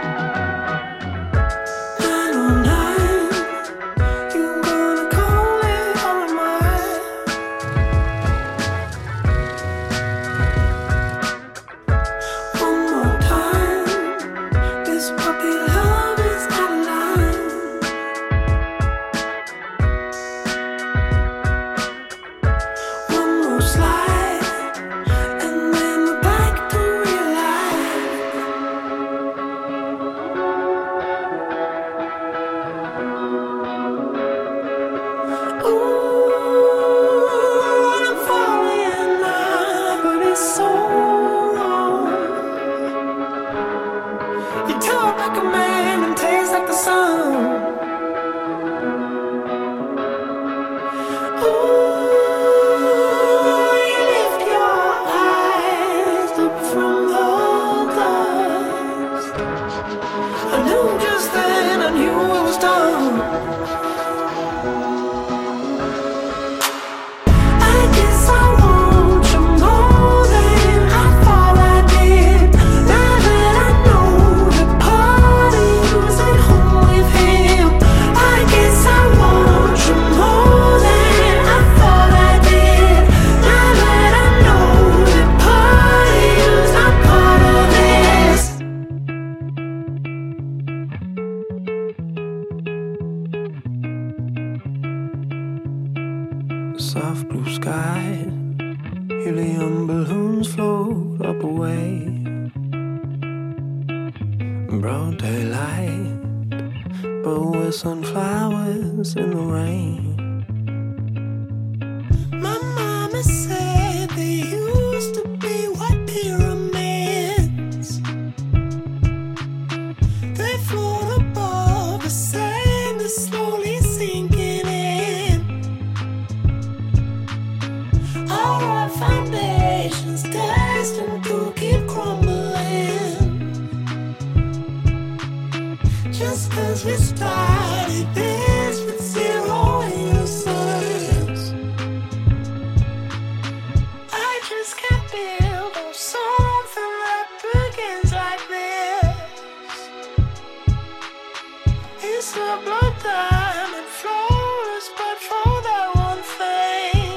Soft blue sky, helium balloons float up away. Broad daylight, but with sunflowers in the rain. My mama said they used to be white pyramids. They float above the sand, is slowly sinking in. Our foundations destined to keep crumbling. Just 'cause we started this with zero innocence, I just can't build on something that begins like this. It's a blood diamond flawless, but for that one thing.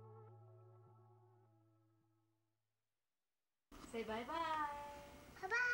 Say bye-bye. Bye-bye.